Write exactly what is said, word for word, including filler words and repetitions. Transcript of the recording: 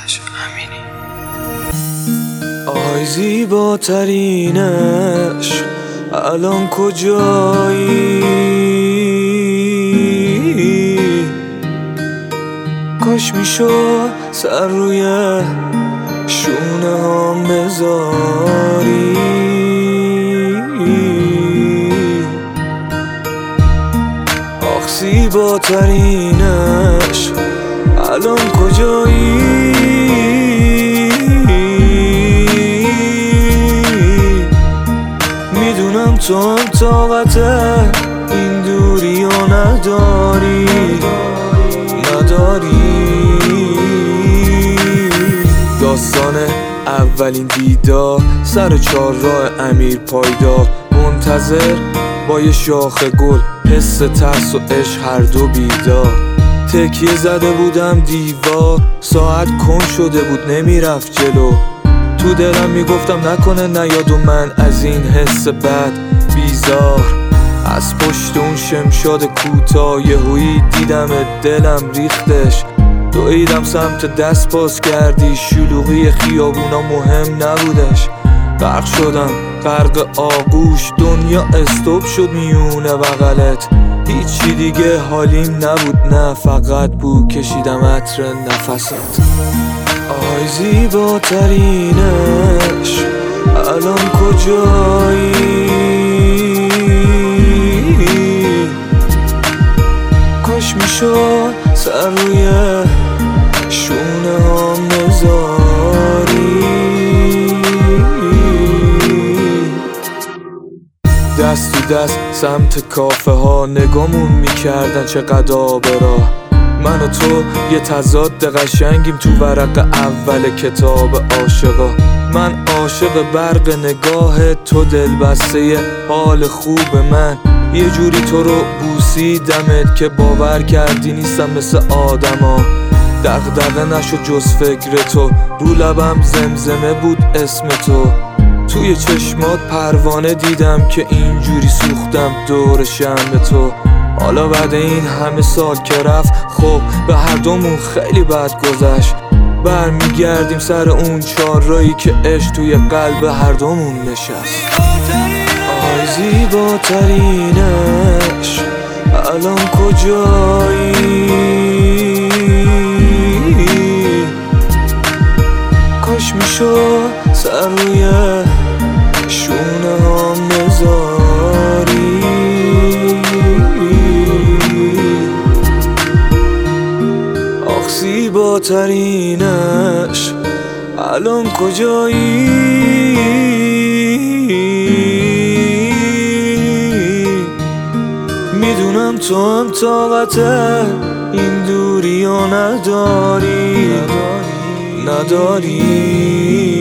داداش امینی. آهای زیباترینش الان کجایی؟ کاش میشد سر روی شونه هم بذاری. آخ زیباترینش الان کجایی؟ میدونم تو هم طاقت این دوری رو نداری نداری. داستان اولین دیدار سر چهار راه امیر پایدار، منتظر با یه شاخ گل، حس ترس و عشق هر دو بیدار. تکیه زده بودم دیوار، ساعت کن شده بود نمیرفت جلو. تو دلم میگفتم نکنه نیاد و من از این حس بد بیزار. از پشت اون شمشاد کوتاه یهویی دیدم دلم ریختش. دویدم سمت دست باز کردی، شلوغی خیابونا مهم نبودش. غرق شدم غرق آغوش، دنیا استوب شد میونه بغلت. هیچی دیگه حالیم نبود، نه فقط بو کشیدم عطر نفست. آی زیباترینش الان کجایی؟ کاش میشد سر روی شونه هم بذاری. دست تو دست سمت کافه ها نگامون میکردن چقدر آبرا. من و تو یه تضاد قشنگیم تو ورق اول کتاب عاشقا. من عاشق برق نگاه تو، دلبسته حال خوب من. یه جوری تو رو بوسیدمت که باور کردی نیستم مثل آدما. دغدغه نشد جز فکر تو، رو لبم زمزمه بود اسم تو. توی چشمات پروانه دیدم که اینجوری سوختم دور شم تو. حالا بعد این همه سال که رفت، خب به هر دومون خیلی بد گذشت. برمیگردیم سر اون چهارراهی که عشق توی قلب هر دومون نشست. آهای زیباترینش الان کجایی؟ کاش میشد سر روی شونه هم بذاری. آخ زیباترینش الان کجایی؟ میدونم تو هم طاقت این دوری رو نداری نداری.